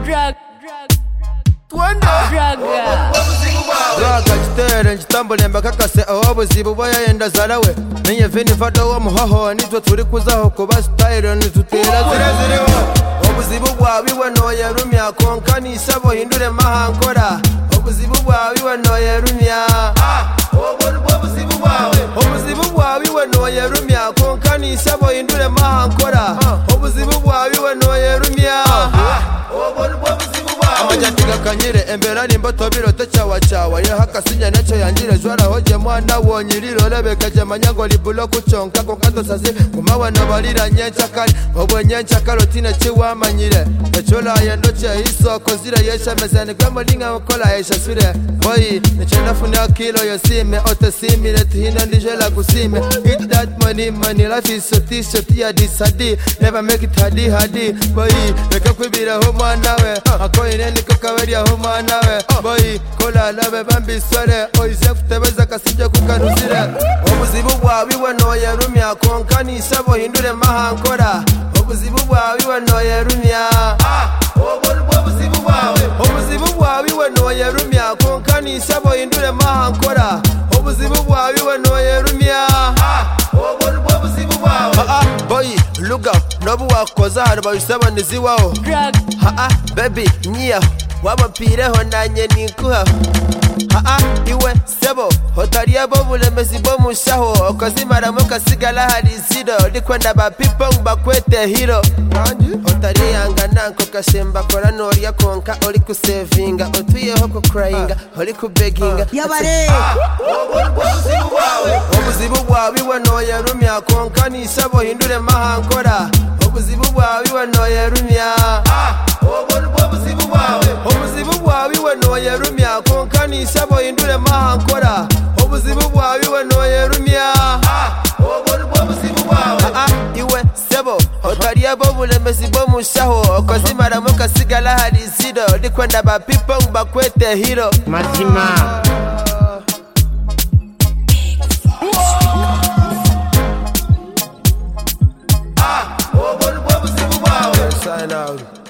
Draga chitere nchitambule mbakakase obuzibu bwayenda zalawe Menye vini fado wa muhaho nitwe turi kuzaho kuba style nitutera zireziriho Obuzibu bwabiwe noye rumya konkani isabo hindure mahankora Obuzibu bwabiwe noye rumya Obuzibu bwabiwe noye rumya konkani isabo hindure mahankora Obuzibu bwabiwe noye rumya Amajatiga kanyire embera nimboto birote chawa chawa Ye haka sinya necho yanjire jwara hoje mwana wonyiriro Lebeka jemanya ngo libulo kuchonka Konkato sasi kumawe no balira nyenchakari Obwe nyenchakaro tine chiwa manyire Echola yendoche isoko zire yesha mezene Kwemo linga mkola yesha sire Boy, nechenda funia kilo yosime Ote simi netihina ndijela kusime Eat that money, life is soti ya disadi Never make it hadi Boy, weke kwibira homa nawe Akoine niko kaweria homa nawe Boy, kola lawe bambi sware Oise kutebeza kasije kukanusire Obuzibu bwabiwe noye rumya Konkani isabo hindure mahankora Obuzibu bwabiwe noye rumya Obuzibu bwabiwe noye rumya Konkani isabo hindure mahankora Obuzibu bwabiwe noye rumya Boy, look out, nobu wakoza harba yusaba niziwao baby, nyia, wabapireho nanye nikuha iwe sebo, hotaria bobule mesibo mushaho Okozimara muka sigala halizido Likwenda ba pipong bakwete hero Hotaria yanga nanko kashemba Kora noria konka oli kusevinga Otuye hoko cryinga, oli kubeginga Yabare Obuzibu bwabiwe noye rumya Konkani isabo hindure mahankora Obuzibu bwabiwe noye rumya Obuzibu bwabiwe noye rumya Konkani isabo hindure mahankora Obuzibu bwabiwe noye rumya iwe sebo Otaria bobule mesibo mushaho Okozimara muka sigala halizido Likwenda ba pipong bakwete hero Mazima Sign out